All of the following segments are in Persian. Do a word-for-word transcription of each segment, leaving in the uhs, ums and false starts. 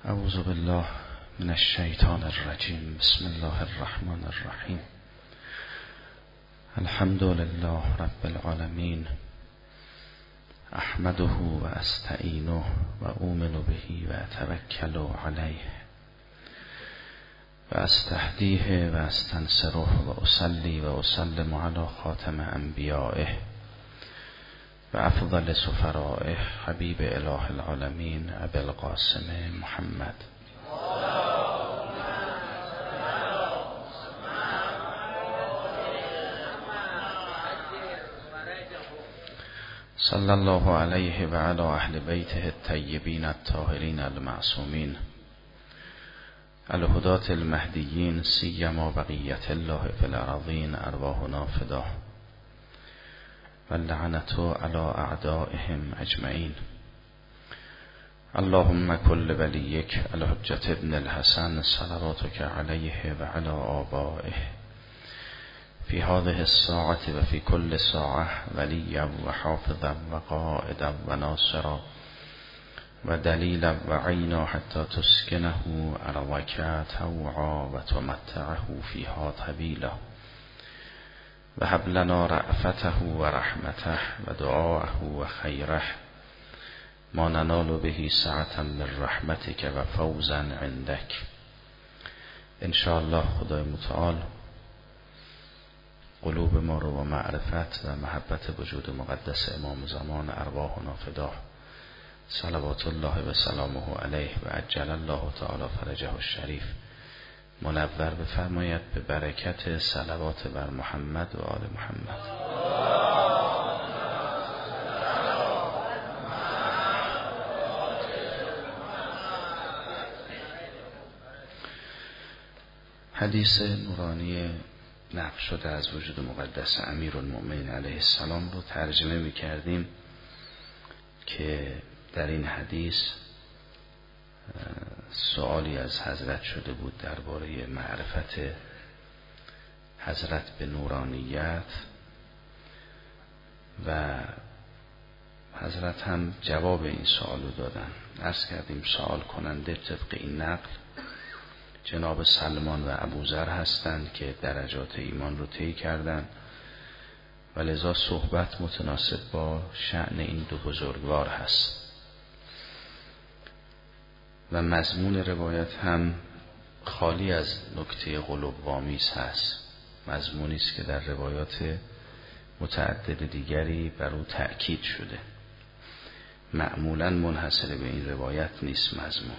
اعوذ بالله من الشیطان الرجیم. بسم الله الرحمن الرحیم. الحمد لله رب العالمین. احمده و استعینه و اؤمن به و اتوکل علیه و استهدیه و استنصره و اصلی و اسلم علی خاتم انبیائه و افضل سفرائه حبیب اله العالمین ابی القاسم محمد. صلی الله علیه و علی اهل بیته الطیبین الطاهرین المعصومین الهداة المهدیین سیما بقیت الله فی الارضین ارواحنا فداه و لعنت علی اعدائهم اجمعین. اللهم کل ولیک الحجة ابن الحسن صلواتک علیه و علی آبائه فی هذه الساعة و فی کل ساعة ولیا و حافظا و قائدا و ناصرا و دلیلا و عینا حتی تسکنه اروک طوعا و تمتعه فیها طویلا و هب لنا رأفته و رحمته و دعاءه و خیره ما ننال به سعة من رحمتک و فوزا عندک. انشاءالله خدای متعال قلوب ما رو با معرفت و محبت وجود مقدس امام زمان ارواحنا فداه صلوات الله و سلامه علیه و عجل الله تعالی فرجه الشریف منور بفرماید به برکت صلوات بر محمد و آل محمد. حدیث نورانی نقل شده از وجود مقدس امیرالمؤمنین علیه السلام رو ترجمه می کردیم که در این حدیث سوالی از حضرت شده بود درباره معرفت حضرت به نورانیت و حضرت هم جواب این سوال رو دادن. عرض کردیم سوال کننده طبق این نقل جناب سلمان و ابوذر هستند که درجات ایمان رو طی کردند و لذا صحبت متناسب با شأن این دو بزرگوار هست و مضمون روایت هم خالی از نکته قلوب‌آمیز هست. مضمونی است که در روایات متعدد دیگری بر او تأکید شده، معمولاً منحصر به این روایت نیست مضمون.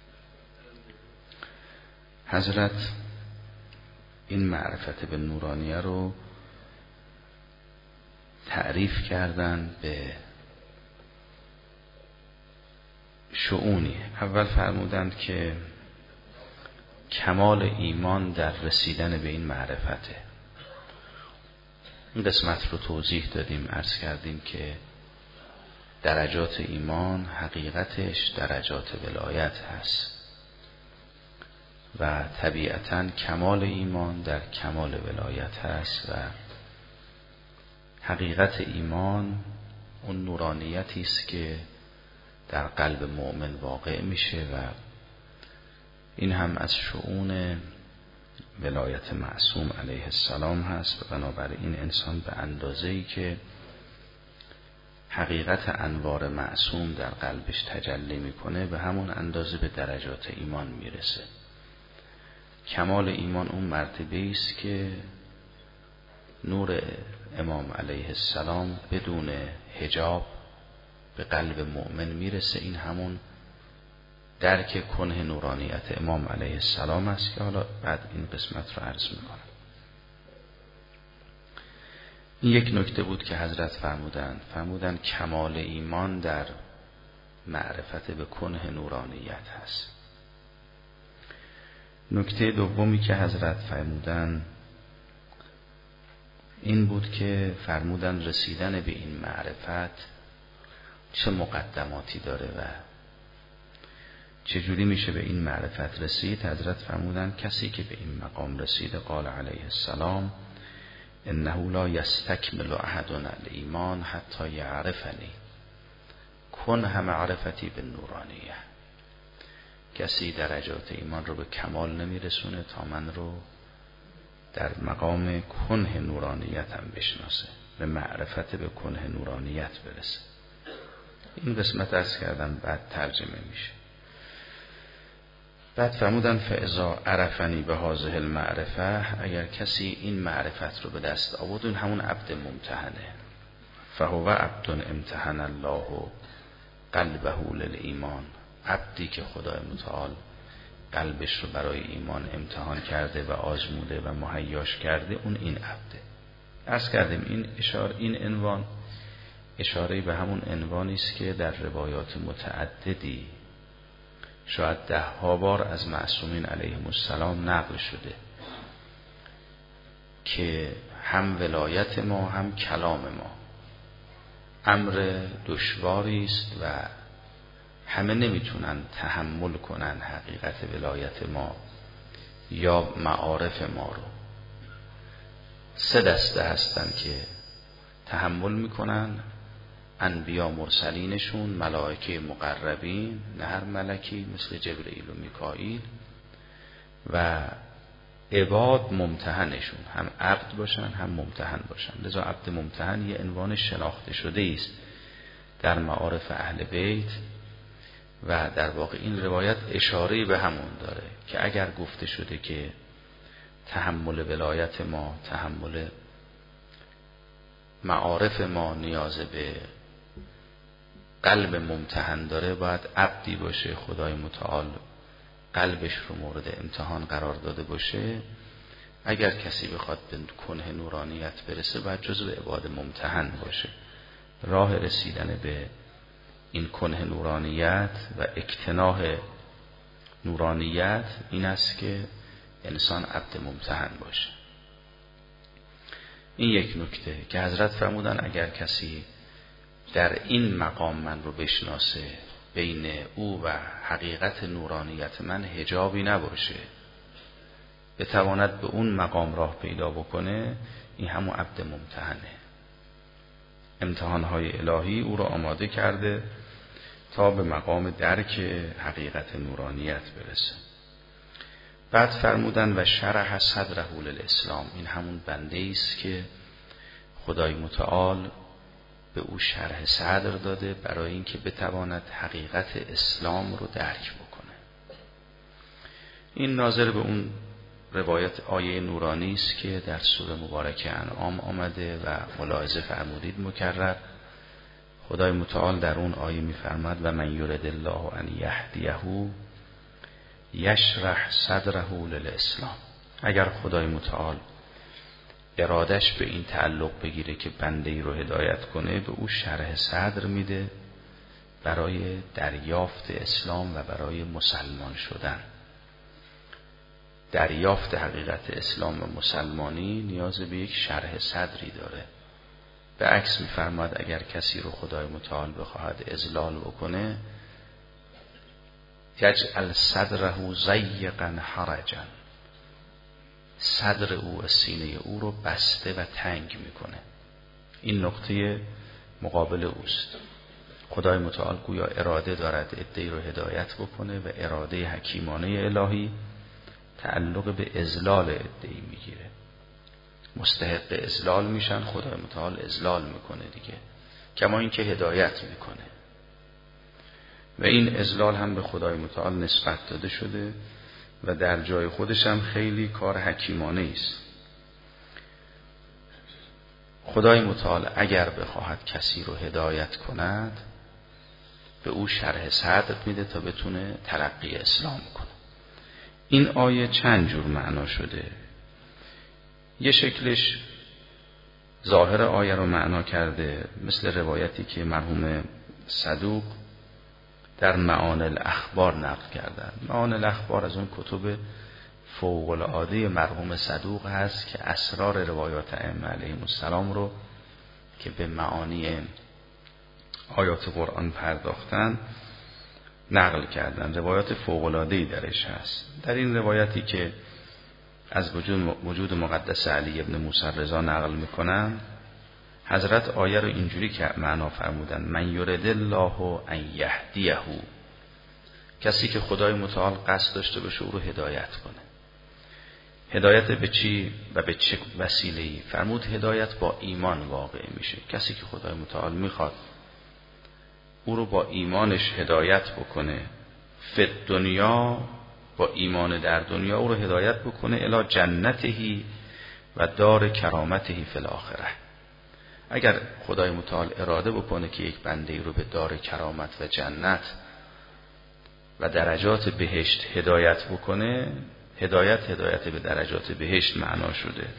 حضرت این معرفت به نورانیه رو تعریف کردن به شؤونی. اول فرمودند که کمال ایمان در رسیدن به این معرفته. این قسمت رو توضیح دادیم، عرض کردیم که درجات ایمان حقیقتش درجات ولایت هست و طبیعتاً کمال ایمان در کمال ولایت هست و حقیقت ایمان اون نورانیتی است که در قلب مؤمن واقع میشه و این هم از شؤون ولایت معصوم علیه السلام هست و بنابراین انسان به اندازه‌ای که حقیقت انوار معصوم در قلبش تجلی میکنه به همون اندازه به درجات ایمان میرسه. کمال ایمان اون مرتبه است که نور امام علیه السلام بدون حجاب به قلب مؤمن میرسه. این همون درک کنه نورانیت امام علیه السلام است که حالا بعد این قسمت رو عرض میکنم. این یک نکته بود که حضرت فرمودند فرمودند کمال ایمان در معرفت به کنه نورانیت هست. نکته دومی که حضرت فرمودند این بود که فرمودند رسیدن به این معرفت چه مقدماتی داره و چجوری میشه به این معرفت رسید. حضرت فرمودند کسی که به این مقام رسیده قال علیه السلام انه لا یستکمل احدنا الایمان حتی یعرفنی کن هم معرفتی به نورانیه. کسی درجات ایمان رو به کمال نمیرسونه تا من رو در مقام کنه نورانیت هم بشناسه، به معرفت به کنه نورانیت برسه. این قسمت عرض کردم بعد ترجمه میشه. بعد فرمودن فاذا عرفنی به هذه المعرفه، اگر کسی این معرفت رو به دست آورد، این همون عبد ممتحنه. فهو عبد امتحن الله قلبه للایمان، عبدی که خدای متعال قلبش رو برای ایمان امتحان کرده و آزموده و مهیاش کرده، اون این عبده. عرض کردیم این اشاره، این عنوان اشاره به همون عنوانی است که در روایات متعددی شاید ده ها بار از معصومین علیهم السلام نقل شده که هم ولایت ما هم کلام ما امر دشواری است و همه نمیتونن تحمل کنن حقیقت ولایت ما یا معارف ما رو. سه دسته هستن که تحمل میکنن: انبیا مرسلینشون، ملائکه مقربین، نه هر ملکی مثل جبرئیل و میکائیل، و عباد ممتحنشون، هم عبد باشن هم ممتحن باشن. لذا عبد ممتحن یه عنوان شناخته شده است در معارف اهل بیت و در واقع این روایت اشاره به همون داره که اگر گفته شده که تحمل ولایت ما، تحمل معارف ما نیاز به قلب ممتحن داره، باید عبدی باشه خدای متعال قلبش رو مورد امتحان قرار داده باشه. اگر کسی بخواد به کنه نورانیت برسه باید جزو عباد ممتحن باشه. راه رسیدن به این کنه نورانیت و اکتناح نورانیت این است که انسان عبد ممتحن باشه. این یک نکته که حضرت فرمودن اگر کسی در این مقام من رو بشناسه، بین او و حقیقت نورانیت من حجابی نباشه، بتواند به اون مقام راه پیدا بکنه، این همون عبد ممتحنه. امتحانهای الهی او را آماده کرده تا به مقام درک حقیقت نورانیت برسه. بعد فرمودن و شرح صدره للاسلام، این همون بنده است که خدای متعال به او شرح صدر داده برای اینکه بتواند حقیقت اسلام رو درک بکنه. این ناظر به اون روایت آیه نورانی است که در سوره مبارکه انعام آمده و ملاحظه فرمودید مکرر. خدای متعال در اون آیه می‌فرماد و من یرد الله ان یهدیه یشرح صدره للاسلام، اگر خدای متعال ارادش به این تعلق بگیره که بنده ای رو هدایت کنه، به او شرح صدر میده برای دریافت اسلام و برای مسلمان شدن. دریافت حقیقت اسلام و مسلمانی نیاز به یک شرح صدری داره. به عکس می‌فرماد اگر کسی رو خدای متعال بخواهد اذلال بکنه، یجعل صدره ضیقا حرجا، صدر او و سینه او رو بسته و تنگ میکنه. این نقطه مقابل اوست. خدای متعال گویا اراده دارد عده‌ای رو هدایت بکنه و اراده حکیمانه الهی تعلق به اذلال عده‌ای میگیره. مستحق اذلال میشن، خدای متعال اذلال میکنه دیگه، کما اینکه هدایت میکنه. و این اذلال هم به خدای متعال نسبت داده شده و در جای خودش هم خیلی کار حکیمانه است. خدای متعال اگر بخواهد کسی رو هدایت کند، به او شرح صدر میده تا بتونه تلقی اسلام کنه. این آیه چند جور معنا شده. یه شکلش ظاهر آیه رو معنا کرده، مثل روایتی که مرحوم صدوق در معانی الاخبار نقل کردن. معانی الاخبار از اون کتب فوق العاده مرحوم صدوق هست که اسرار روایات ائمه علیهم السلام رو که به معانی آیات قرآن پرداختن نقل کردن. روایات فوق العاده‌ای درش هست. در این روایتی که از وجود وجود مقدس علی ابن موسی رضا نقل میکنن، حضرت آیه رو اینجوری که معنا فرمودن: من یرد الله ان یهدیه، کسی که خدای متعال قصد داشته باشه او رو هدایت کنه. هدایت به چی و به چه وسیله‌ای؟ فرمود هدایت با ایمان واقع میشه. کسی که خدای متعال میخواد او رو با ایمانش هدایت بکنه، فی دنیا، با ایمان در دنیا او رو هدایت بکنه الی جنتهی و دار کرامتهی فی الاخره. اگر خدای متعال اراده بکنه که یک بنده ای رو به دار کرامت و جنت و درجات بهشت هدایت بکنه، هدایت هدایت به درجات بهشت معنا شده.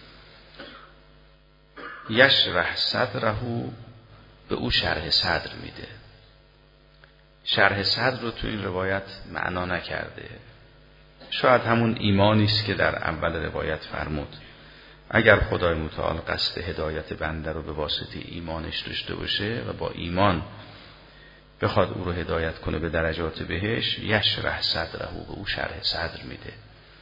یشرح صدره، به او شرح صدر میده. شرح صدر رو تو این روایت معنا نکرده، شاید همون ایمانی است که در اول روایت فرمود. اگر خدای متعال قصد هدایت بنده رو به واسطه ایمانش داشته باشه و با ایمان بخواد او رو هدایت کنه به درجات بهش، یشرح صدره، به او شرح صدر میده.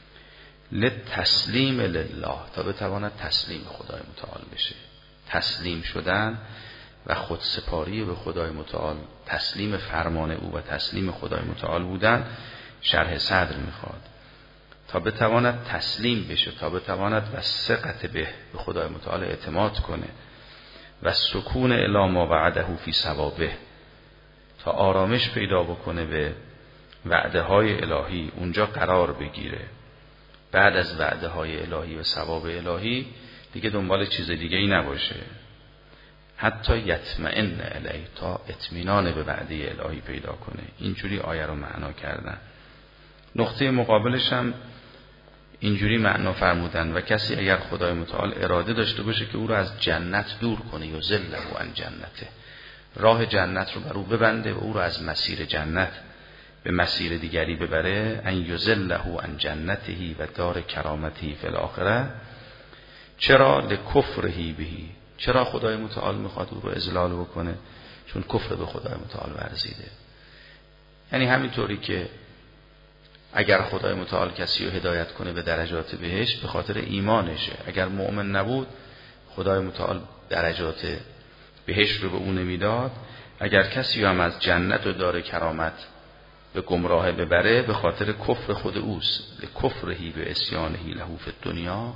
لتسلیم لله، تا بتواند تسلیم خدای متعال بشه. تسلیم شدن و خودسپاری به خدای متعال، تسلیم فرمان او و تسلیم خدای متعال بودن شرح صدر میخواد. تا بتواند تسلیم بشه، تا بتواند و ثقت به به خدای متعال اعتماد کنه و سکون الی ما وعده فی ثوابه، تا آرامش پیدا بکنه به وعده های الهی، اونجا قرار بگیره. بعد از وعده های الهی و ثواب الهی دیگه دنبال چیز دیگه ای نباشه. حتی یطمئن الیه، تا اطمینان به وعده الهی پیدا کنه. اینجوری آیه رو معنا کردن. نقطه مقابلش هم اینجوری معنا فرمودن و کسی اگر خدای متعال اراده داشته باشه که او رو از جنت دور کنه، یضله عن جنته، راه جنت رو بر او ببنده و او رو از مسیر جنت به مسیر دیگری ببره، ان یضله عن جنته و دار کرامته فی الاخره. چرا؟ لکفره بهی، چرا خدای متعال میخواد او رو اذلال بکنه؟ چون کفر به خدای متعال ورزیده. یعنی همینطوری که اگر خدای متعال کسی رو هدایت کنه به درجات بهشت به خاطر ایمانشه، اگر مؤمن نبود خدای متعال درجات بهشت رو به اون نمیداد. اگر کسی هم از جنت و دار کرامت به گمراه ببره به خاطر کفر خود اوست. لکفرهی به اسیانهی له فی الدنیا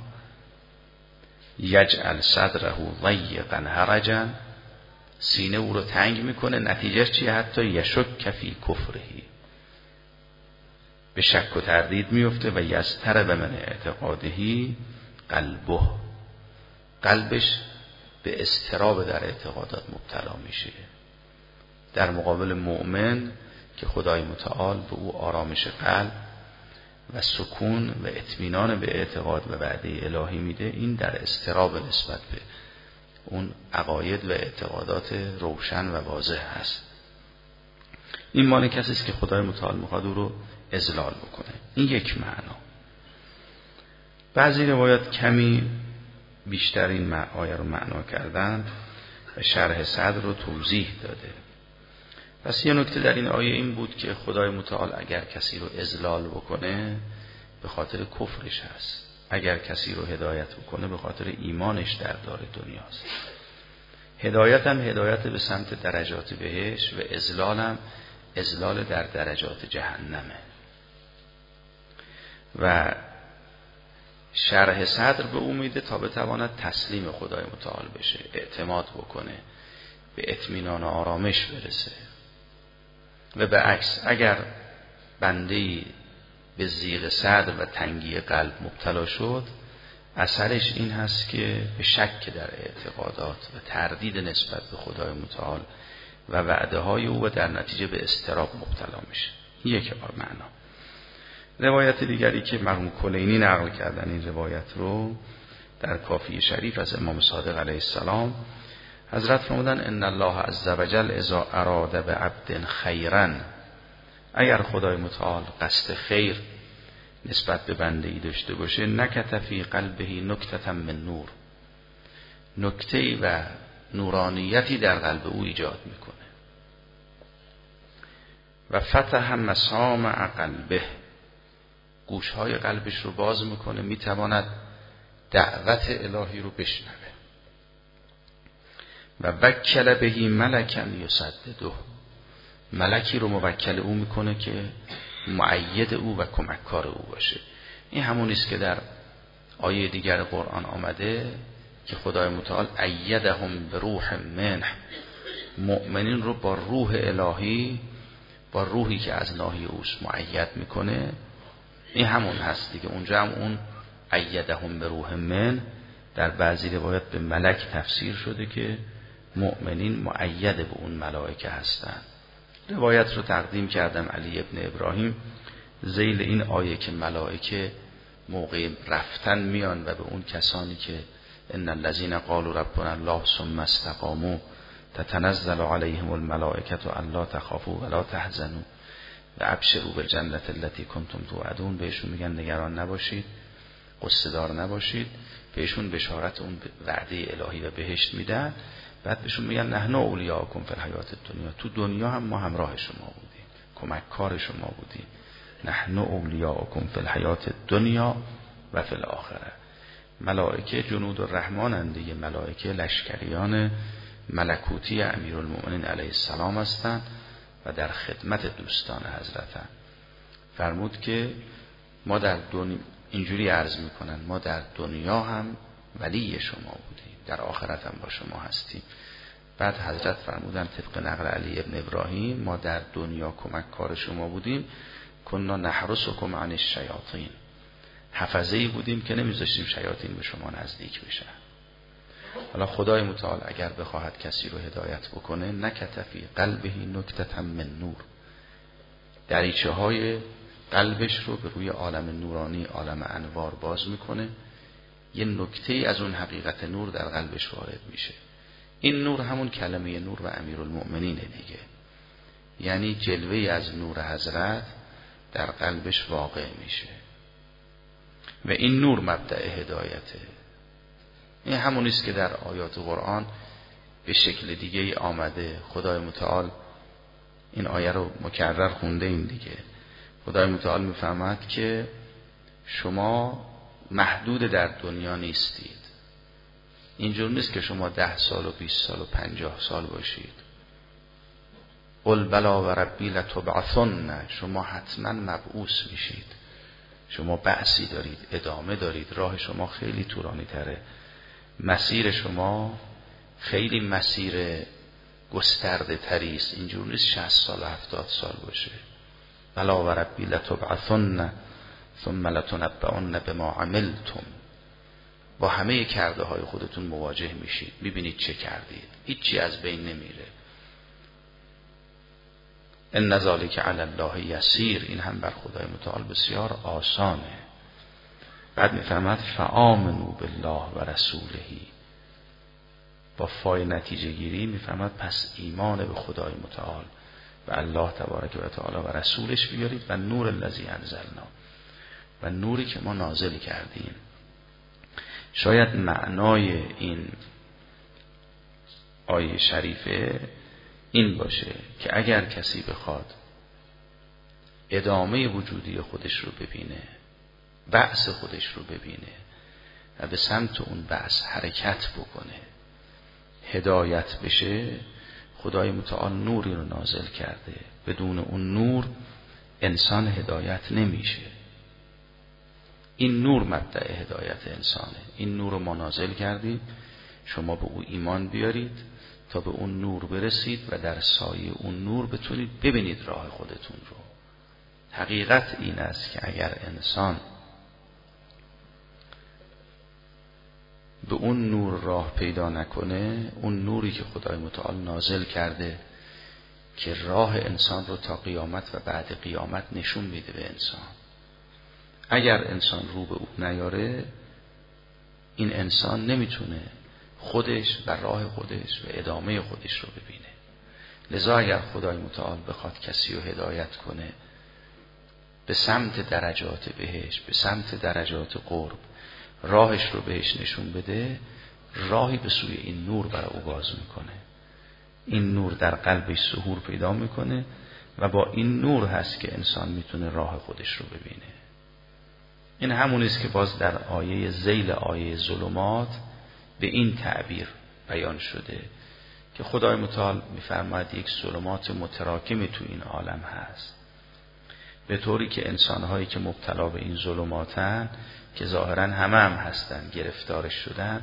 یجعل صدره ضیقا حرجا، سینه او رو تنگ میکنه. نتیجهش چیه؟ حتی یشک فی کفرهی، به شک و تردید میفته. و یضطرب من اعتقادهی قلبه، قلبش به اضطراب در اعتقادات مبتلا میشه. در مقابل مؤمن که خدای متعال به او آرامش قلب و سکون و اطمینان به اعتقاد و وعده الهی میده، این در اضطراب نسبت به اون عقاید و اعتقادات روشن و واضح هست. این مال کسی است که خدای متعال میخواد او رو اذلال بکنه. این یک معنا. بعضی روایات کمی بیشتر این آیه رو معنا کردن و شرح صدر رو توضیح داده. پس یه نکته در این آیه این بود که خدای متعال اگر کسی رو اذلال بکنه به خاطر کفرش هست، اگر کسی رو هدایت بکنه به خاطر ایمانش در دار دنیاست. هدایت هم هدایت به سمت درجات بهشت و اذلال هم اذلال در درجات جهنمه. و شرح صدر به او میده تا بتواند تسلیم خدای متعال بشه، اعتماد بکنه، به اطمینان و آرامش برسه. و به عکس اگر بنده‌ای به ضیق صدر و تنگی قلب مبتلا شد، اثرش این هست که به شک در اعتقادات و تردید نسبت به خدای متعال و وعده های او و در نتیجه به اضطراب مبتلا میشه. یک معنا. روایت دیگری که مرحوم کلینی نقل کردن این روایت رو در کافی شریف از امام صادق علیه السلام، حضرت فرمودن ان الله عز وجل اذا اراد بعبد خیرا، اگر خدای متعال قصد خیر نسبت به بنده ای داشته باشه، نکت فی قلبه نکته من نور، نکته‌ای و نورانیتی در قلب او ایجاد میکنه. و فتح مسامع قلبه، گوشهای قلبش رو باز میکنه، میتواند دعوت الهی رو بشنوه. و وکل بهی ملکن یسدده، ملکی رو موکل او میکنه که مؤید او و کمککار او باشه. این همون است که در آیه دیگر قرآن آمده که خدای متعال ایدهم به روح منه، مؤمنین رو با روح الهی، با روحی که از ناحیه اوست مؤید میکنه. این همون هست دیگه. اونجا هم اون ایدهم به روح من در بعضی روایت به ملک تفسیر شده که مؤمنین مؤید به اون ملائکه هستند. روایت رو تقدیم کردم علی ابن ابراهیم ذیل این آیه که ملائکه موقع رفتن میان و به اون کسانی که ان الذين قالوا ربنا الله ثم استقاموا تتنزل عليهم الملائکه الا تخافوا ولا تحزنوا و ابشروا بالجنة التي كنتم توعدون، بهشون میگن نگران نباشید، قصه دار نباشید، بهشون بشارت اون وعده الهی و بهشت میدن. بعد بهشون میگن نحن اولیاءکم فی الحیات الدنیا، تو دنیا هم ما همراه شما بودیم، کمککار شما بودیم. نحن اولیاءکم فی الحیات الدنیا و فی الاخره. ملائکه جنود الرحمن اند، یه ملائکه لشکریان ملکوتی امیرالمؤمنین علیه السلام هستند و در خدمت دوستان حضرتن. فرمود که ما در دنیا اینجوری عرض میکنن ما در دنیا هم ولی شما بودیم، در آخرت هم با شما هستیم. بعد حضرت فرمودن طبق نقل علی ابن ابراهیم ما در دنیا کمک کار شما بودیم، کنا نحرسکم عن الشیاطین، حفظه‌ای بودیم که نمیذاشتیم شیاطین به شما نزدیک بشن. حالا خدای متعال اگر بخواهد کسی رو هدایت بکنه نکت فی قلبه نکتة من نور، دریچه های قلبش رو به روی عالم نورانی، عالم انوار باز میکنه، یه نکته از اون حقیقت نور در قلبش وارد میشه. این نور همون کلمه نور و امیرالمؤمنینه دیگه، یعنی جلوه از نور حضرت در قلبش واقع میشه و این نور مبدأ هدایته. این همون است که در آیات قرآن به شکل دیگه ای آمده. خدای متعال این آیه رو مکرر خونده این دیگه. خدای متعال میفهمد که شما محدود در دنیا نیستید. اینجور نیست که شما ده سال و بیست سال و پنجاه سال باشید. قل بلا و ربی لتبعثن، شما حتما مبعوث میشید، شما بعثی دارید، ادامه دارید، راه شما خیلی طولانی تره، مسیر شما خیلی مسیر گسترده تری است. اینجور نیست شصت سال و هفتاد سال باشه. بلا و ربی لتبعثن ثم لتنبؤن بما عملتم، با همه کرده های خودتون مواجه میشید، میبینید چه کردید، هیچی از بین نمیره. ان ذلک علی الله یسیر، این هم بر خدای متعال بسیار آسانه. بعد میفرماد فآمنوا بالله و رسوله، با فای نتیجه گیری میفرماد پس ایمان به خدای متعال و الله تبارک و تعالی و رسولش بیارید و نور الذی انزلنا، و نوری که ما نازل کردیم. شاید معنای این آیه شریفه این باشه که اگر کسی بخواد ادامه وجودی خودش رو ببینه، بعث خودش رو ببینه و به سمت اون بعث حرکت بکنه، هدایت بشه، خدای متعال نوری رو نازل کرده. بدون اون نور انسان هدایت نمیشه. این نور مبدأ هدایت انسانه. این نور رو ما نازل کردیم، شما به او ایمان بیارید تا به اون نور برسید و در سایه اون نور بتونید ببینید راه خودتون رو. حقیقت این است که اگر انسان به اون نور راه پیدا نکنه، اون نوری که خدای متعال نازل کرده که راه انسان رو تا قیامت و بعد قیامت نشون میده به انسان، اگر انسان رو به او نیاره، این انسان نمیتونه خودش و راه خودش و ادامه خودش رو ببینه. لذا اگر خدای متعال بخواد کسی رو هدایت کنه به سمت درجات بهش، به سمت درجات قرب، راهش رو بهش نشون بده، راهی به سوی این نور برای او باز میکنه. این نور در قلبش ظهور پیدا میکنه و با این نور هست که انسان میتونه راه خودش رو ببینه. این همون است که باز در آیه ذیل آیه ظلمات به این تعبیر بیان شده که خدای متعال میفرماید یک ظلمات متراکمی تو این عالم هست، به طوری که انسانهایی که مبتلا به این ظلماتن که ظاهرا همه هم هستن گرفتارش شدن،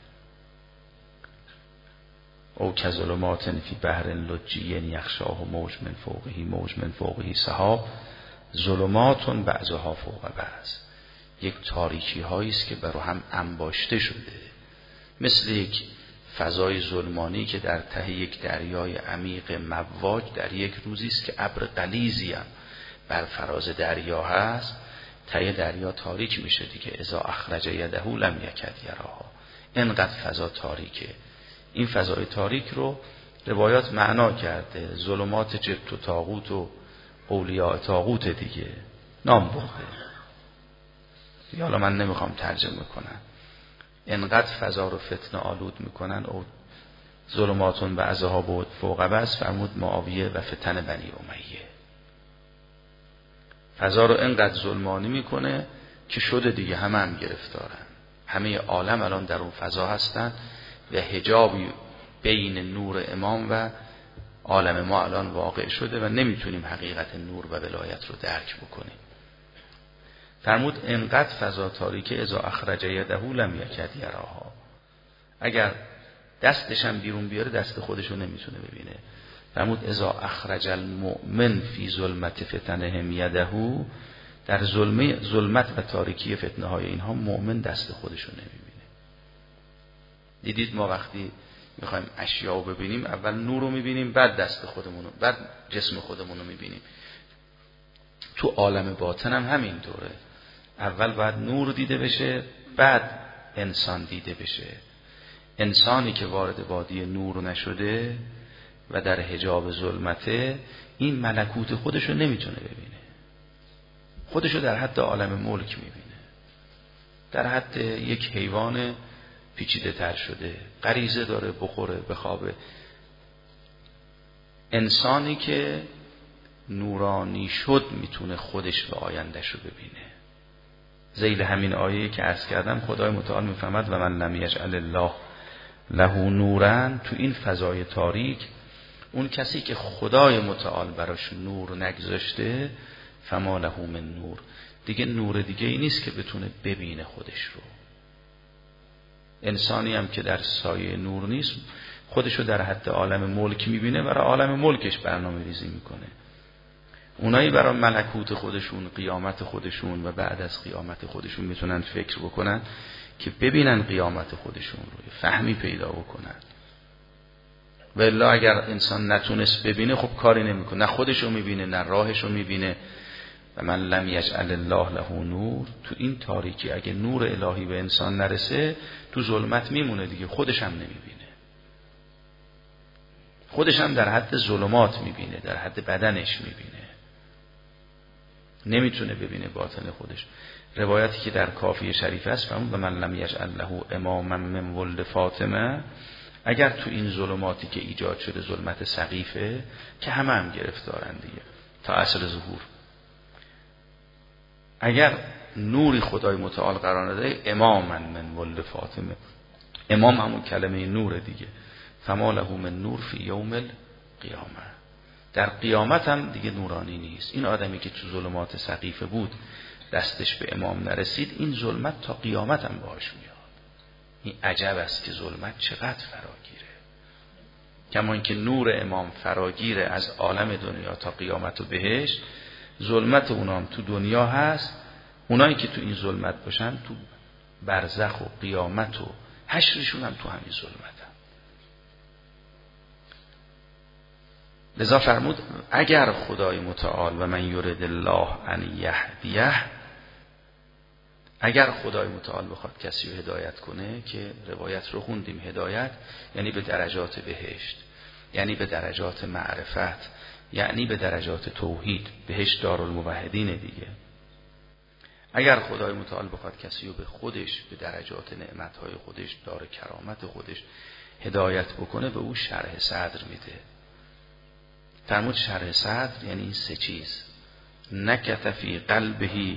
او که ظلمات فی بحر لجی یخشاه موج من فوقه موج من فوقه سحاب ظلمات بعضها فوق بعض، یک تاریکی هایی است که بر هم انباشته شده، مثل یک فضای ظلمانی که در ته یک دریای عمیق مواج در یک روزی است که ابر غلیظی هم بر فراز دریا هست، ته دریا تاریک میشه دیگه. اذا اخرج یده لم یکد یراها، اینقدر فضا تاریکه. این فضای تاریک رو روایات معنا کرده ظلمات جبت و طاغوت و اولیاء طاغوت دیگه، نام برده. حالا من نمیخوام ترجمه کنم. اینقدر فضا رو فتنه آلود میکنن او ظلماتون بعضها بود فوق بعض، فرمود معاویه و فتن بنی امیه. فضا رو اینقدر ظلمانی میکنه که شده دیگه همه هم گرفتارن، همه عالم الان در اون فضا هستن و حجابی بین نور امام و عالم ما الان واقع شده و نمیتونیم حقیقت نور و ولایت رو درک بکنیم. فرمود اینقدر فضا تاریکه اذا اخرج یده لم یکد یراها، اگر دستش هم بیرون بیاره دست خودش رو نمیتونه ببینه. فرمود اذا اخرج المؤمن فی ظلمت فتنهم یده، در ظلمه ظلمت و تاریکی فتنه های اینها مؤمن دست خودش رو نمیبینه. دیدید ما وقتی میخوایم اشیاء رو ببینیم اول نور رو میبینیم، بعد دست خودمون رو، بعد جسم خودمون رو میبینیم. تو عالم باطن هم همین طوره، اول باید نور دیده بشه بعد انسان دیده بشه. انسانی که وارد وادی نور نشده و در حجاب ظلمته، این ملکوت خودش رو نمیتونه ببینه، خودش رو در حد عالم ملک میبینه، در حد یک حیوان پیچیده تر شده، غریزه داره بخوره بخوابه. انسانی که نورانی شد میتونه خودش و آیندهش رو ببینه. ذیل همین آیه که عرض کردم خدای متعال میفهمد و من لم یجعل الله له نورن، تو این فضای تاریک اون کسی که خدای متعال براش نور نگذاشته فما له من نور، دیگه نور دیگه ای نیست که بتونه ببینه خودش رو. انسانی هم که در سایه نور نیست خودش رو در حد عالم ملک میبینه، برای عالم ملکش برنامه ریزی میکنه. اونایی برای ملکوت خودشون، قیامت خودشون و بعد از قیامت خودشون میتونن فکر بکنن که ببینن قیامت خودشون رو، فهمی پیدا بکنن. و الا اگر انسان نتونست ببینه خب کاری نمیکنه، نه خودشو میبینه نه راهشو میبینه. و من لم یجعل الله له نور، تو این تاریکی اگه نور الهی به انسان نرسه تو ظلمت میمونه دیگه، خودش هم نمیبینه، خودش هم در حد ظلمات میبینه، در حد بدنش میبینه، نمیتونه ببینه باطن خودش. روایتی که در کافیه شریف است فرمود و من لم یجعل له اماما من ولد فاطمه، اگر تو این ظلماتی که ایجاد شده، ظلمت سقیفه که همه هم گرفتارن دیگه تا عصر ظهور، اگر نوری خدای متعال قرار نده اماما من ولد فاطمه، امام همون کلمه نور دیگه، فما له من نور فی یوم القیامه، در قیامت هم دیگه نورانی نیست. این آدمی که تو ظلمات سقیفه بود دستش به امام نرسید، این ظلمت تا قیامت هم باهاش میاد. این عجب است که ظلمت چقدر فراگیره. کما اینکه نور امام فراگیره از عالم دنیا تا قیامت و بهشت، ظلمت اونام تو دنیا هست. اونایی که تو این ظلمت باشن تو برزخ و قیامت و حشرشون هم تو همین ظلمت هم. لذا فرمود اگر خدای متعال و من یرد الله ان یهدیه، اگر خدای متعال بخواد کسی رو هدایت کنه، که روایت رو خوندیم، هدایت یعنی به درجات بهشت، یعنی به درجات معرفت، یعنی به درجات توحید. بهشت دارالموحدین دیگه. اگر خدای متعال بخواد کسی رو به خودش، به درجات نعمتهای خودش، دار کرامت خودش هدایت بکنه، به او شرح صدر میده. فرمود شرح صدر یعنی این سه چیز: نکت فی قلبه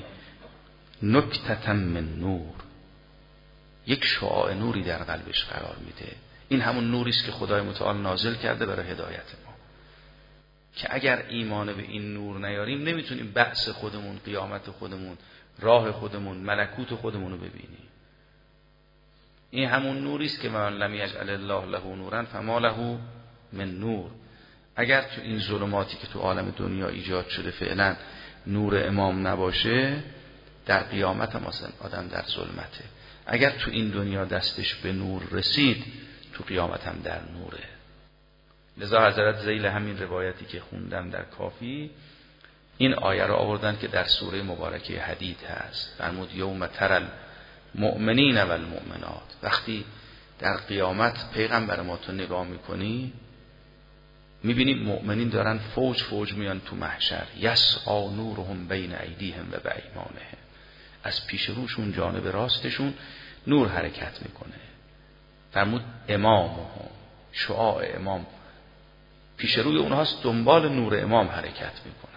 نکتة من نور، یک شعاع نوری در قلبش قرار میده، این همون نوری است که خدای متعال نازل کرده برای هدایت ما، که اگر ایمان به این نور نیاریم نمیتونیم بعث خودمون، قیامت خودمون، راه خودمون، ملکوت خودمون رو ببینیم. این همون نوری است که من لم یجعل الله له نورا فما له من نور. اگر تو این ظلماتی که تو عالم دنیا ایجاد شده فعلا نور امام نباشه، در قیامت هم آدم در ظلمته. اگر تو این دنیا دستش به نور رسید، تو قیامت هم در نوره. لذا حضرت ذیل همین روایتی که خوندم در کافی این آیه رو آوردن که در سوره مبارکه حدید هست. فرمود یوم ترى المؤمنین و المؤمنات، وقتی در قیامت پیغمبر ما تو نگاه میکنی میبینی مؤمنین دارن فوج فوج میان تو محشر، یسعی نورهم بین ایدیهم و بایمانهم، از پیش روشون جانب راستشون نور حرکت میکنه. فرمود امامهم، شعاع امام پیش روی اونهاست، دنبال نور امام حرکت میکنه.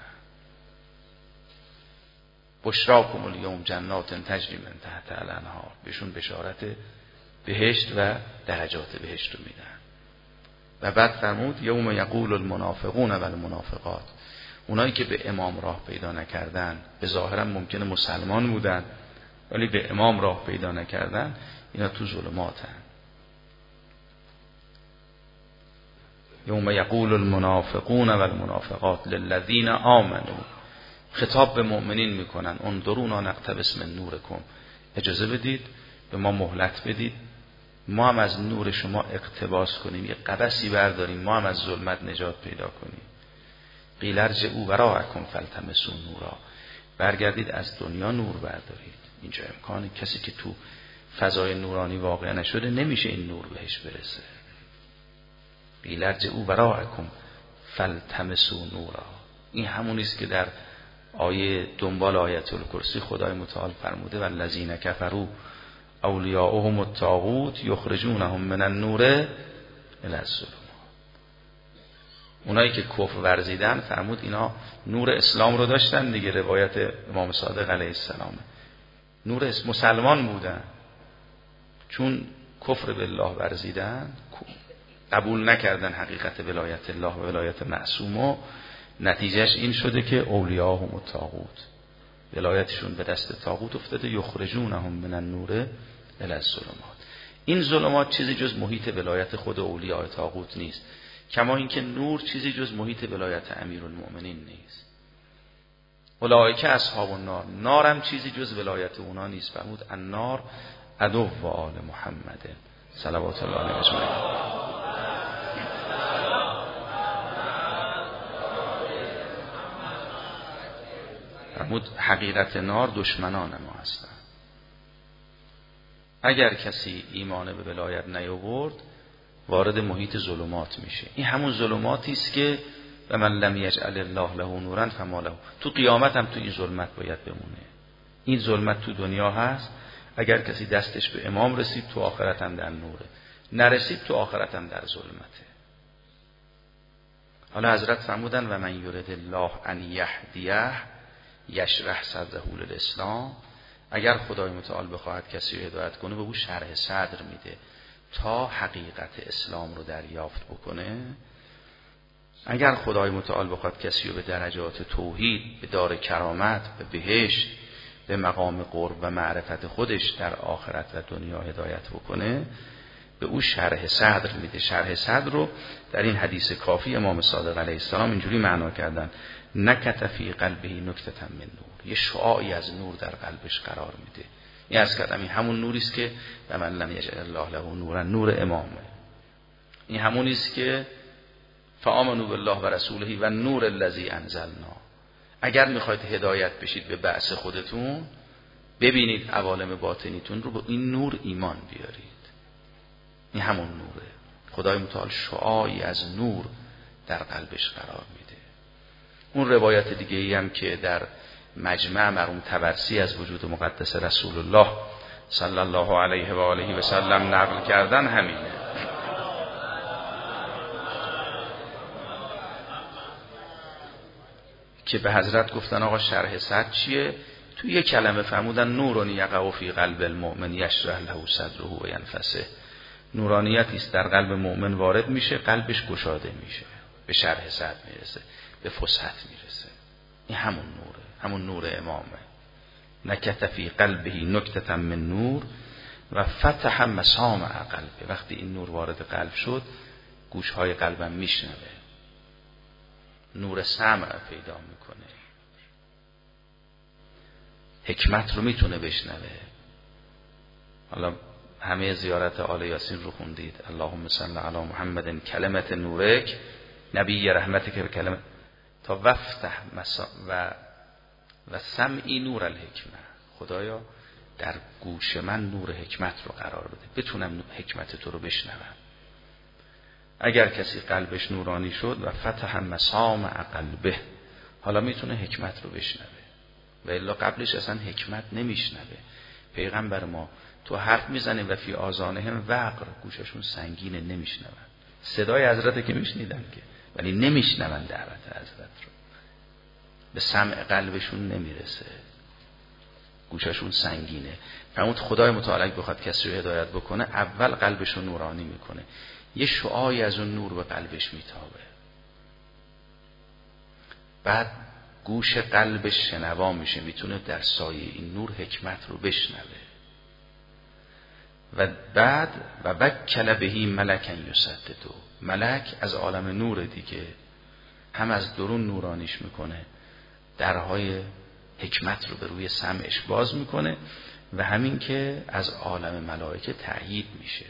بشراکم الیوم جنات تجری من تحت الانهار، بهشون بشارت بهشت و درجات بهشت رو میدن. و بعد فرمود یوم یقول المنافقون و المنافقات، اونایی که به امام راه پیدا نکردن، به ظاهرا ممکنه مسلمان بودن ولی به امام راه پیدا نکردن، اینا تو ظلماتن. یوم یقول المنافقون و المنافقات للذین آمنوا، خطاب به مؤمنین میکنن انظرونا نقتبس من نورکم، اجازه بدید به ما مهلت بدید، ما هم از نور شما اقتباس کنیم، یه قبسی برداریم، ما هم از ظلمت نجات پیدا کنیم. قیل ارجعوا وراءکم فالتمسوا نورا، برگردید از دنیا نور بردارید. اینجا امکانی کسی که تو فضای نورانی واقع نشده نمیشه این نور بهش برسه. قیل ارجعوا وراءکم فالتمسوا نورا، این همونی است که در آیه دنبال آیت الکرسی خدای متعال فرموده والذین کفروا اولیاؤهم الطاغوت یخرجونهم من النور الی الظلمات. اونایی که کفر ورزیدن فرمود اینا نور اسلام رو داشتن دیگه، روایت امام صادق علیه السلام، نور مسلمان بودن، چون کفر بالله ورزیدن، قبول نکردن حقیقت ولایت الله و ولایت معصوم، و نتیجهش این شده که اولیاءهم الطاغوت، ولایتشون به دست طاغوت افتاده. یخرجونهم من النور الی الظلمات، این ظلمات چیزی جز محیط ولایت خود اولیاء طاغوت نیست، کما اینکه نور چیزی جز محیط ولایت امیرالمؤمنین نیست. اولئک اصحاب النار، نارم چیزی جز ولایت اونا نیست. فرمود النار عدو و آل محمد صلوات الله علیه اجمعین. فرمود حقیقت نار دشمنان ما هستن. اگر کسی ایمان به ولایت نیاورد وارد محیط ظلمات میشه. این همون ظلماتی است که و من لم یجعل الله له نورا فما له، تو قیامت هم تو این ظلمت باید بمونه. این ظلمت تو دنیا هست، اگر کسی دستش به امام رسید تو آخرت هم در نوره، نرسید تو آخرت هم در ظلمته. حالا حضرت فرمودن و من یرید الله ان یهدیه یشرح صدره للاسلام، اگر خدای متعال بخواهد کسی رو هدایت کنه به او شرح صدر میده تا حقیقت اسلام رو دریافت بکنه. اگر خدای متعال بخواهد کسی رو به درجات توحید، به دار کرامت، به بهشت، به مقام قرب و معرفت خودش در آخرت و دنیا هدایت بکنه، به او شرح صدر میده. شرح صدر رو در این حدیث کافی امام صادق علیه السلام اینجوری معنا کردن نکت فی قلبه نکته من نور، یه شعاعی از نور در قلبش قرار میده. این از کردم این همون نوری است که و من لم یجعل الله له نورا، نور امامه. این همونی است که فآمنوا بالله و رسوله و نور الذی انزلنا. اگر میخواید هدایت بشید به بعث خودتون، ببینید عوالم باطنیتون رو، با این نور ایمان بیارید. این همون نوره. خدای متعال شعاعی از نور در قلبش قرار میده. اون روایت دیگه ای هم که در مجمع مرحوم طبرسی از وجود مقدس رسول الله صلی الله علیه و آله و سلم نقل کردن همینه. که به حضرت گفتن آقا شرح صدر چیه؟ تو یک کلمه فرمودن نورون یقع فی قلب المؤمن یشرح له صدره و ینفسه. نورانیتی است در قلب مؤمن وارد میشه، قلبش گشاده میشه، به شرح صدر میرسه، به فسحت میرسه. این همون نوره، همون نور امامه. نکت فی قلبه نکتة من نور و فتح مسامع قلبه. وقتی این نور وارد قلب شد، گوشهای قلبم میشنوه، نور سمع پیدا میکنه، حکمت رو میتونه بشنوه. حالا همه زیارت آل یاسین رو خوندید، اللهم صل علی محمد کلمت نورک نبی رحمتک به کلمت تا وفتح مسا و و سمعی نور الحکمه. خدایا در گوش من نور حکمت رو قرار بده، بتونم حکمت تو رو بشنوم. اگر کسی قلبش نورانی شد و فتح مسامع قلبه، حالا میتونه حکمت رو بشنوه، و الا قبلش اصلا حکمت نمیشنوه. پیغمبر ما تو حرف میزنه و فی آذانهم وقر، گوششون سنگینه، نمیشنون. صدای حضرت که میشنیدن که، ولی نمیشنون دعوت حضرت رو، به سمع قلبشون نمیرسه، گوششون سنگینه. فرمود خدای متعال بخواد کسی رو هدایت بکنه، اول قلبش رو نورانی میکنه، یه شعاعی از اون نور به قلبش میتابه، بعد گوش قلبش شنوا میشه، میتونه در سایه این نور حکمت رو بشنوه. و بعد و وکل بهی ملکا یسددو، ملک از عالم نور دیگه هم از درون نورانیش میکنه، درهای حکمت رو به روی سمعش باز میکنه، و همین که از عالم ملائکه تأیید میشه،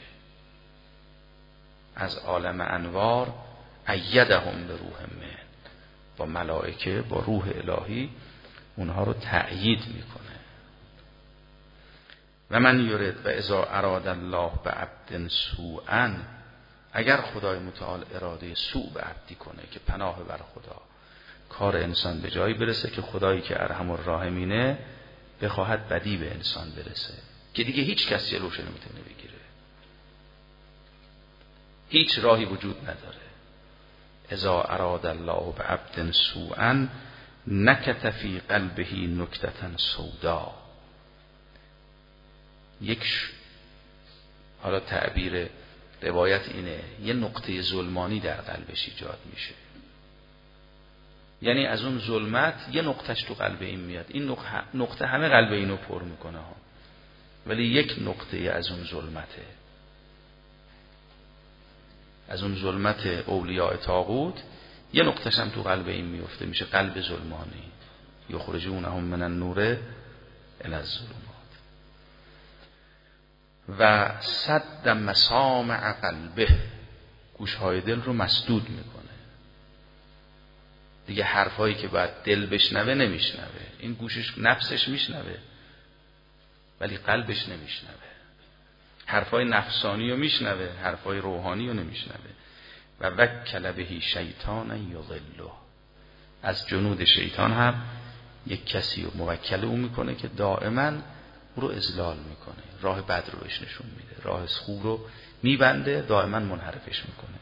از عالم انوار ایدهم به روح من، با ملائکه با روح الهی اونها رو تأیید میکنه. و من یرد و اذا اراد الله به عبد سوءا، اگر خدای متعال اراده سوء به عبدی کنه، که پناه بر خدا، کار انسان به جایی برسه که خدایی که ارحم الراحمینه بخواهد بدی به انسان برسه، که دیگه هیچ کسی جلوش نمیتونه بگیره، هیچ راهی وجود نداره. اذا اراد الله به عبد سوءا نکت فی قلبه نکتة سودا. یک ش... حالا تعبیر روایت اینه، یه نقطه ظلمانی در قلبش ایجاد میشه، یعنی از اون ظلمت یه نقطهش تو قلب این میاد، این نقطه همه قلب اینو پر میکنه ها، ولی یک نقطه از اون ظلمته، از اون ظلمت اولیاء طاغوت یه نقطهش هم تو قلب این میفته، میشه قلب ظلمانی. یخرجونهم من النور الی الظلمات. و سد مسامع قلبه، گوشهای دل رو مسدود میکنه، دیگه حرفایی که باید دل بشنوه نمیشنوه. این گوشش نفسش میشنوه ولی قلبش نمیشنوه، حرفای نفسانی رو میشنوه، حرفای روحانی رو نمیشنوه. و وکل بهی شیطان یضله، از جنود شیطان هم یک کسی رو موکل اون میکنه که دائما او رو اضلال میکنه، راه بد رو بهش نشون میده، راه خوب رو میبنده، دائما منحرفش میکنه.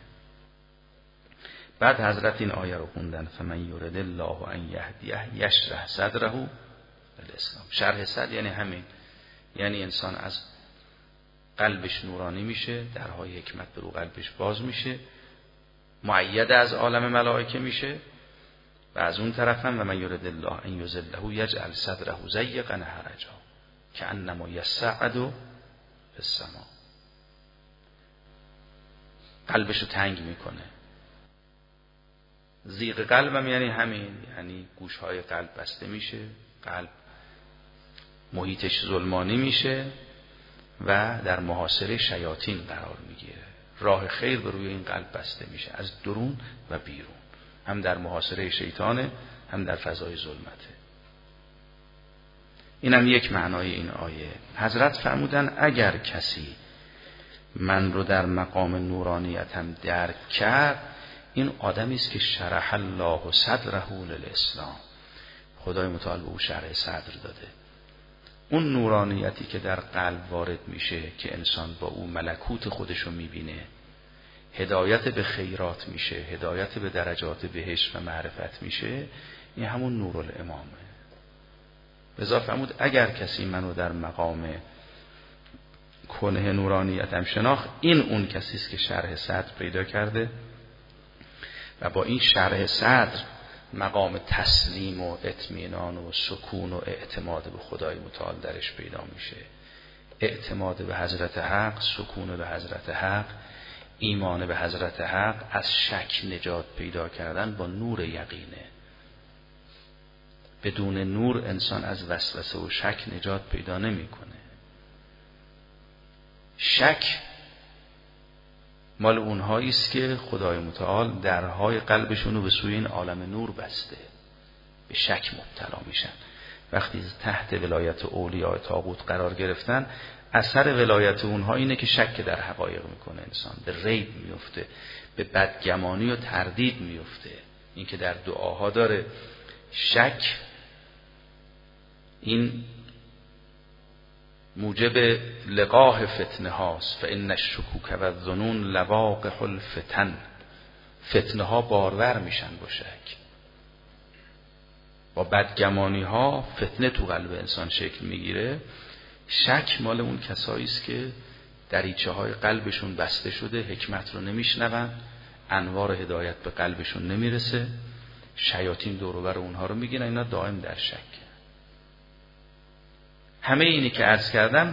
بعد حضرت این آیه رو خوندن، فمن یرد الله ان یهدیه یشرح صدره للاسلام. شرح صدر یعنی همین، یعنی انسان از قلبش نورانی میشه، درهای حکمت به رو قلبش باز میشه، مؤید از عالم ملائکه میشه، و از اون طرف هم و من یرد الله ان یذله یجعل صدره ضیقا حرجا کانما یصعد فی السما. قلبشو تنگ میکنه. ضیق قلبم یعنی همین، یعنی گوشهای قلب بسته میشه، قلب محیطش ظلمانی میشه و در محاصره شیاطین قرار میگیره، راه خیر به روی این قلب بسته میشه، از درون و بیرون، هم در محاصره شیطانه هم در فضای ظلمته. اینم یک معنای این آیه. حضرت فرمودن اگر کسی من رو در مقام نورانیتم درک کرد، این آدمی است که شرح الله صدره للاسلام، خدای متعال به او شرح صدر داده. اون نورانیتی که در قلب وارد میشه که انسان با او ملکوت خودشو میبینه، هدایت به خیرات میشه، هدایت به درجات بهشت و معرفت میشه، این همون نورالامامه. لذا فرمود اگر کسی منو در مقام کنه نورانیت هم شناخت، این اون کسی است که شرح صدر پیدا کرده و با این شرح صدر مقام تسلیم و اطمینان و سکون و اعتماد به خدای متعال درش پیدا میشه. اعتماد به حضرت حق، سکون به حضرت حق، ایمان به حضرت حق، از شک نجات پیدا کردن با نور یقینه. بدون نور انسان از وسوسه و شک نجات پیدا نمیکنه. شک مال اونهایی است که خدای متعال درهای قلبشون رو به سوی این عالم نور بسته، به شک مبتلا میشن. وقتی تحت ولایت اولیاء طاغوت قرار گرفتن، اثر ولایت اونها اینه که شک در حقایق میکنه، انسان به ریب میفته، به بدگمانی و تردید میفته. این که در دعاها داره شک، این موجب لقاح فتنه هاست. فان الشکوک و الظنون لواقح الفتن، فتنه ها بارور میشن با شک. با بدگمانی ها فتنه تو قلب انسان شکل میگیره. شک مال اون کسایی است که دریچه های قلبشون بسته شده، حکمت رو نمیشنون، انوار هدایت به قلبشون نمیرسه، شیاطین دور و بر اونها رو میگیرن، اینا دائم در شک. همه اینی که عرض کردم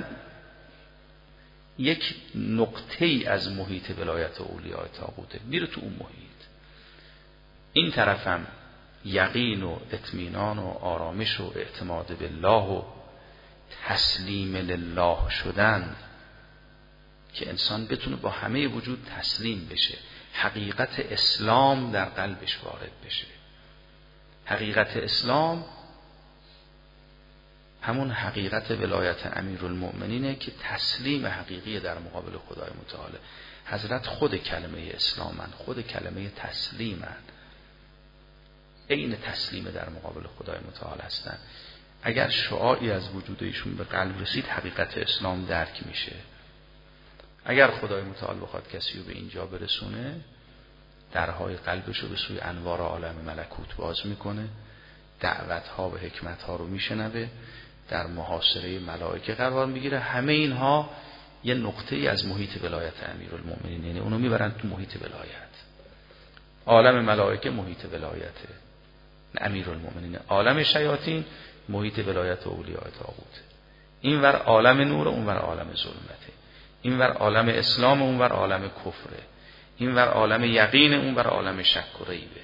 یک نقطه ای از محیط ولایت اولیاء طاغوته، میره تو اون محیط. این طرفم یقین و اطمینان و آرامش و اعتماد بالله و تسلیم لله شدن، که انسان بتونه با همه وجود تسلیم بشه، حقیقت اسلام در قلبش وارد بشه. حقیقت اسلام همون حقیقت ولایت امیرالمؤمنینه که تسلیم حقیقی در مقابل خدای متعال. حضرت خود کلمه اسلامن، خود کلمه تسلیمن، عین تسلیم در مقابل خدای متعال هستن. اگر شعاعی از وجود ایشون به قلب رسید، حقیقت اسلام درک میشه. اگر خدای متعال بخواد کسی رو به اینجا برسونه، درهای قلبش رو به سوی انوار عالم ملکوت باز میکنه، دعوتها و حکمتها رو میشنوه، در محاصره ملائکه قرار میگیره. همه اینها یه نقطه ای از محیط ولایت امیرالمؤمنین، یعنی اونو میبرن تو محیط ولایت. عالم ملائکه محیط ولایته امیرالمؤمنین، عالم شیاطین محیط ولایت اولیاء طاغوت. این ور عالم نور، اون ور عالم ظلمته. این ور عالم اسلام، اون ور عالم کفره. این ور عالم یقین، اون ور عالم شک و ریبه.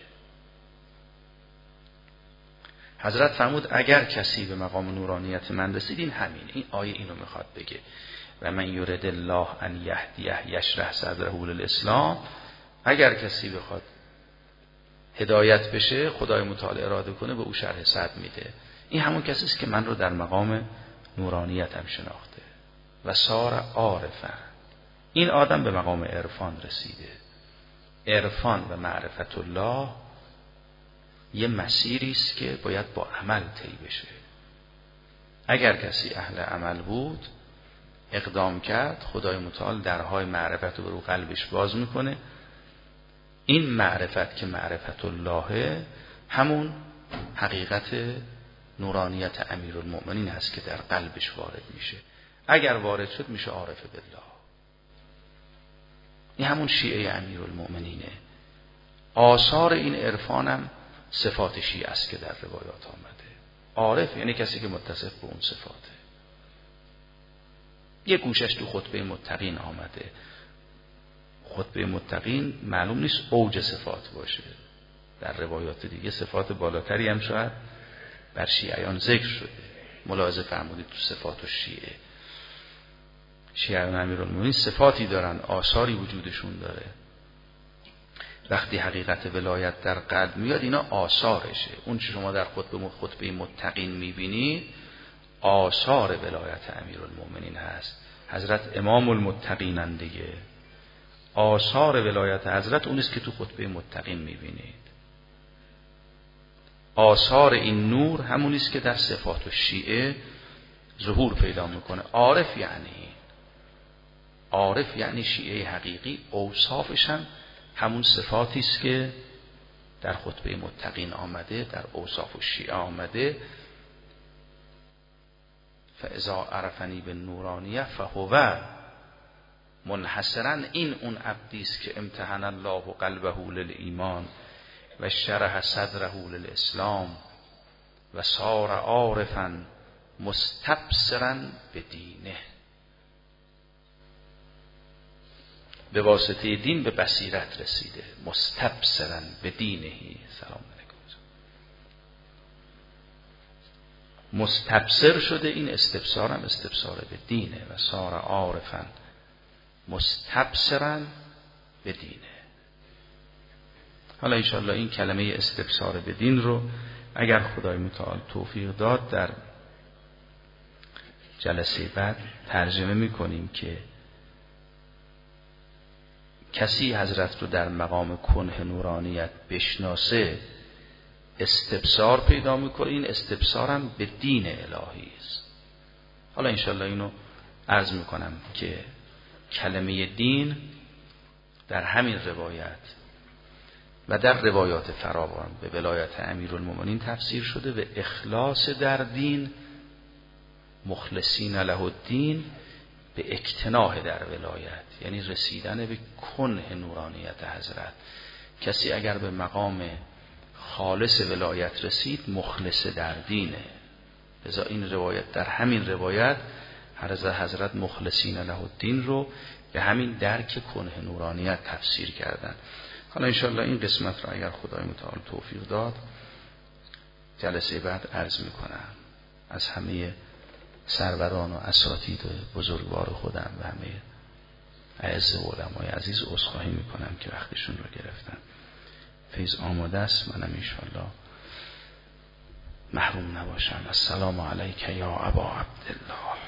حضرت فرمود اگر کسی به مقام نورانیت من رسید، این همین، این آیه اینو میخواد بگه. و من یرد الله ان یهدیه یشرح صدره للاسلام. اگر کسی بخواد هدایت بشه، خدای متعال اراده کنه، به او شرح صدر میده. این همون کسی است که من رو در مقام نورانیت هم شناخته. و صار عارفا، این آدم به مقام عرفان رسیده. عرفان و معرفت الله یه مسیری است که باید با عمل طی بشه. اگر کسی اهل عمل بود، اقدام کرد، خدای متعال درهای معرفت رو به رو قلبش باز میکنه. این معرفت که معرفت الله، همون حقیقت نورانیت امیرالمؤمنین هست که در قلبش وارد میشه. اگر وارد شد میشه عارف بالله. این همون شیعه امیرالمؤمنینه. آثار این عرفانم صفات شیعه است که در روایات آمده. عارف یعنی کسی که متصف به اون صفاته. یه گوشش تو خطبه متقین آمده. خطبه متقین معلوم نیست اوج صفات باشه. در روایات دیگه صفات بالاتری هم شاید بر شیعیان ذکر شده. ملاحظه فرمودید تو صفات و شیعه. شیعیان امیرالمؤمنین صفاتی دارن، آثاری وجودشون داره. وقتی حقیقت ولایت در قلب میاد، اینا آثارشه. اون چی شما در خطبه خطبه متقین میبینید آثار ولایت امیرالمؤمنین هست. حضرت امام المتقینن دیگه. آثار ولایت حضرت اونیست که تو خطبه متقین میبینید. آثار این نور همونیست که در صفات و شیعه ظهور پیدا میکنه. عارف یعنی عارف یعنی شیعه حقیقی، اوصافشن همون صفاتی است که در خطبه متقین آمده، در اوصاف و شیعه آمده. فاذا عرفنی بالنورانیه فهو منحصرا این اون عبدی است که امتحن الله قلبه للایمان و شرح صدره للاسلام و صار عارفا مستبصرا به دینه. به واسطه دین به بصیرت رسیده. مستبصرا به دینه. سلام علیکم. مستبصر شده. این استبصار هم استبصار به دینه. و صار عارفا مستبصرا به دینه. حالا انشاءالله این کلمه استبصار به دین رو اگر خدای متعال توفیق داد در جلسه بعد ترجمه میکنیم که کسی حضرت رو در مقام کنه نورانیت بشناسه استبصار پیدا میکنه. این استبصار هم به دین الهی است. حالا انشاءالله اینو عرض میکنم که کلمه دین در همین روایت و در روایات فراوان به ولایت امیرالمومنین تفسیر شده و اخلاص در دین، مخلصین له الدین، به اکتناه در ولایت، یعنی رسیدن به کنه نورانیت حضرت. کسی اگر به مقام خالص ولایت رسید مخلص در دینه. لذا این روایت در همین روایت حضرت مخلصین له الدین رو به همین درک کنه نورانیت تفسیر کردن. حالا انشاءالله این قسمت رو اگر خدای متعال توفیق داد جلسه بعد عرض میکنم. از همه سروران و اساتید بزرگوار خودم و همه اعز علمای عزیز عذرخواهی میکنم که وقتشون رو گرفتم. فیض آماده است، منم انشاءالله محروم نباشم. السلام علیک یا ابا عبدالله.